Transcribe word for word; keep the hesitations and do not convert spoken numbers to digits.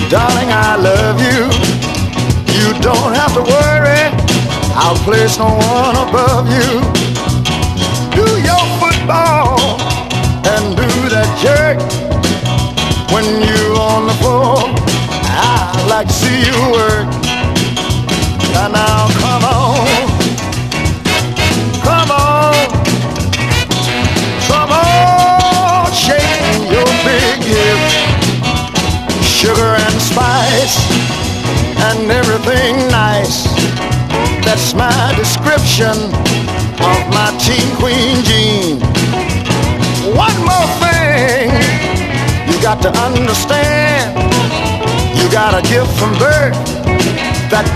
Darling, I love you. You don't have to worry, I'll place no one above you. Do your football and do that jerk. When you on the floor, I like to see you work. And now come on, come on, come on, shake your big hip. Sugar and spice and everything nice. That's my description of my teen queen Jean. One more thing you got to understand. You got a gift from birth that